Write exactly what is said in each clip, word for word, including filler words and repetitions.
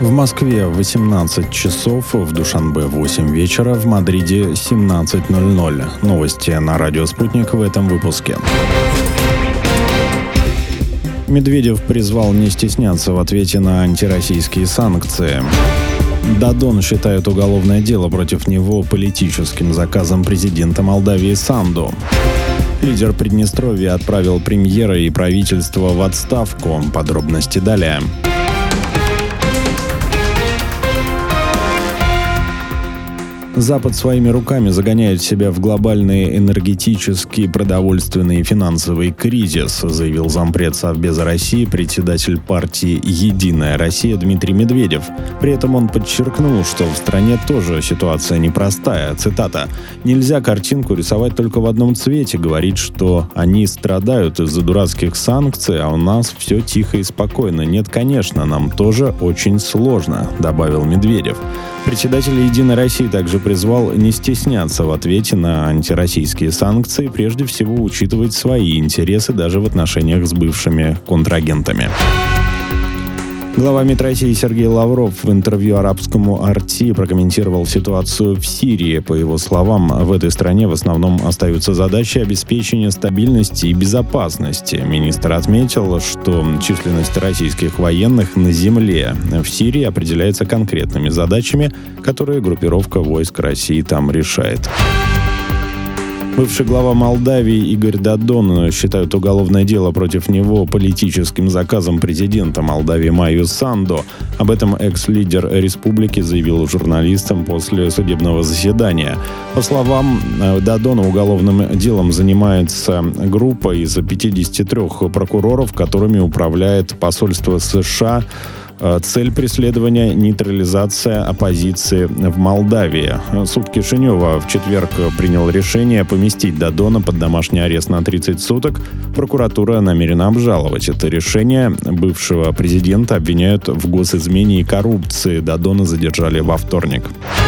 В Москве восемнадцать часов, в Душанбе восемь вечера, в Мадриде семнадцать ноль ноль. Новости на радио «Спутник» в этом выпуске. Медведев призвал не стесняться в ответе на антироссийские санкции. Дадон считает уголовное дело против него политическим заказом президента Молдавии Санду. Лидер Приднестровья отправил премьера и правительство в отставку. Подробности далее. Запад своими руками загоняет себя в глобальный энергетический, продовольственный и финансовый кризис, заявил зампред Совбеза России, председатель партии «Единая Россия» Дмитрий Медведев. При этом он подчеркнул, что в стране тоже ситуация непростая. Цитата: «Нельзя картинку рисовать только в одном цвете, говорить, что они страдают из-за дурацких санкций, а у нас все тихо и спокойно. Нет, конечно, нам тоже очень сложно», добавил Медведев. Председатель «Единой России» также призвал не стесняться в ответе на антироссийские санкции, прежде всего учитывать свои интересы даже в отношениях с бывшими контрагентами. Глава МИД России Сергей Лавров в интервью арабскому «Арти» прокомментировал ситуацию в Сирии. По его словам, в этой стране в основном остаются задачи обеспечения стабильности и безопасности. Министр отметил, что численность российских военных на земле в Сирии определяется конкретными задачами, которые группировка войск России там решает. Бывший глава Молдавии Игорь Дадон считает уголовное дело против него политическим заказом президента Молдавии Майю Санду. Об этом экс-лидер республики заявил журналистам после судебного заседания. По словам Дадона, уголовным делом занимается группа из пятидесяти трёх прокуроров, которыми управляет посольство США. Цель преследования – нейтрализация оппозиции в Молдавии. Суд Кишинева в четверг принял решение поместить Дадона под домашний арест на тридцать суток. Прокуратура намерена обжаловать это решение. Бывшего президента обвиняют в госизмене и коррупции. Дадона задержали во вторник.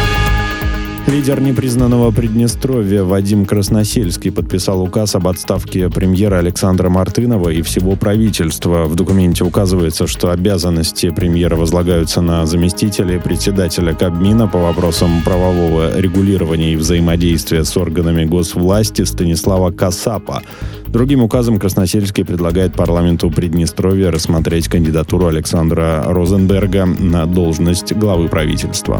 Лидер непризнанного Приднестровья Вадим Красносельский подписал указ об отставке премьера Александра Мартынова и всего правительства. В документе указывается, что обязанности премьера возлагаются на заместителя председателя Кабмина по вопросам правового регулирования и взаимодействия с органами госвласти Станислава Касапа. Другим указом Красносельский предлагает парламенту Приднестровья рассмотреть кандидатуру Александра Розенберга на должность главы правительства.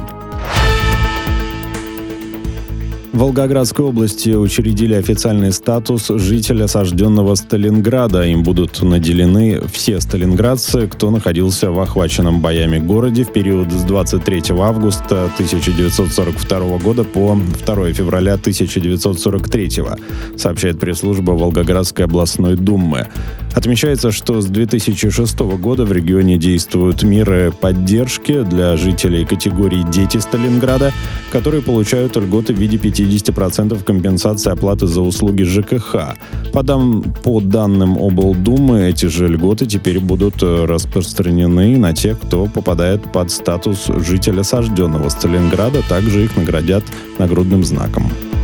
В Волгоградской области учредили официальный статус жителя осажденного Сталинграда. Им будут наделены все сталинградцы, кто находился в охваченном боями городе в период с двадцать третьего августа тысяча девятьсот сорок второго года по второго февраля тысяча девятьсот сорок третьего, сообщает пресс-служба Волгоградской областной думы. Отмечается, что с две тысячи шестого года в регионе действуют меры поддержки для жителей категории «Дети Сталинграда», которые получают льготы в виде пятидесяти процентов компенсации оплаты за услуги ЖКХ. По, дан... По данным облдумы, эти же льготы теперь будут распространены на тех, кто попадает под статус жителя осажденного Сталинграда. Также их наградят нагрудным знаком.